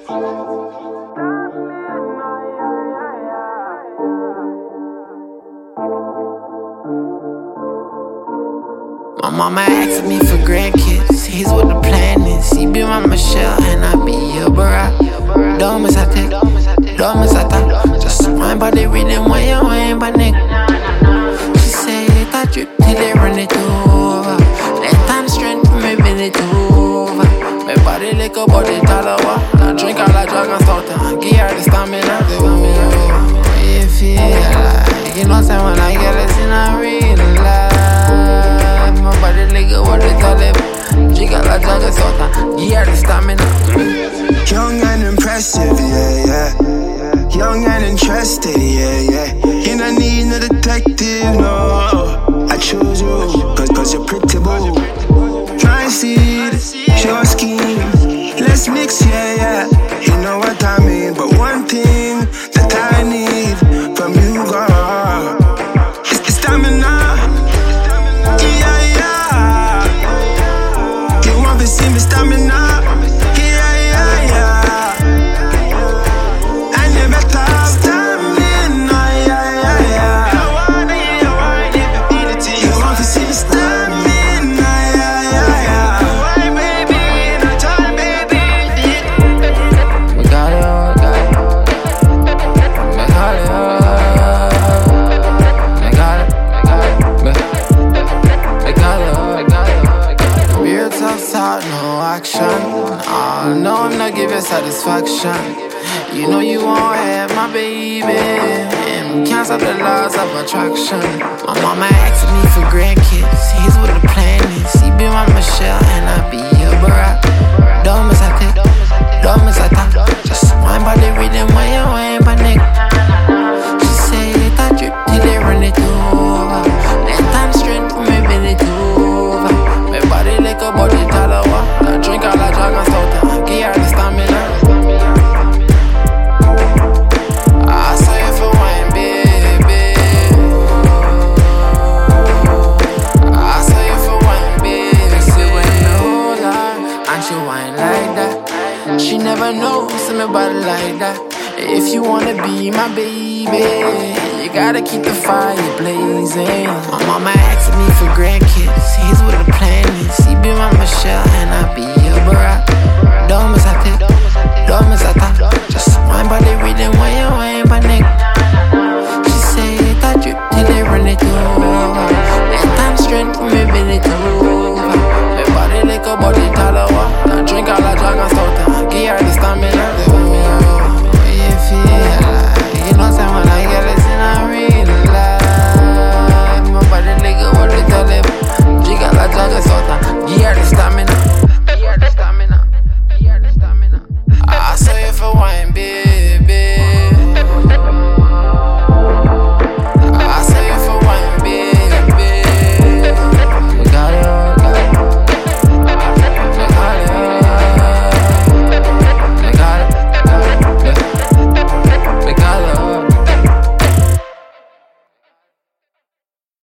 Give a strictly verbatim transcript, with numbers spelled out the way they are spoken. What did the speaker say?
My mama asked me for grandkids. Here's what the plan is. He be my Michelle and I be your Barack. Dumb as I take, dumb as I thought. Just wine, but they reading when you ain't but nigga. She say that drip till they run it over. That time strength for me bend it over. My body like a body talawa. I drink all I drug and start to get her the stamina. You feel like, you know say when I get it in a real life. My body like a what they tell him. She got la drug and start to get her the stamina. Young and impressive, yeah, yeah. Young and interested, yeah, yeah. You don't need no detective, no. I choose you, cause, cause you're pretty boo. Try and see it, your scheme. Let's mix, yeah, yeah. You know what I mean. But one thing that I need from you, girl, is the stamina. Yeah, yeah. You want to see me stamina? No action. Oh, no, I'm not giving satisfaction. You know you won't have my baby. And can't stop the laws of attraction. My mama asked me for grandkids. Here's what the plan is. He be my Michelle and I be your Barack. Dumb as I take, dumb as I thought. Just wine by the reading when you ain't but nigga. She say that drip till they run it over. That time strength for me bend it over. My body like a body talawa. I drink all I drug and start to get her the stamina. I say if you wine, baby. I say if you wine, baby. She wine hold her and she wine like that. She never knows me body like that. If you wanna be my baby, you gotta keep the fire blazing. My mama asked me for grandkids. Here's what the plan is. He be my Michelle and I be your Barack.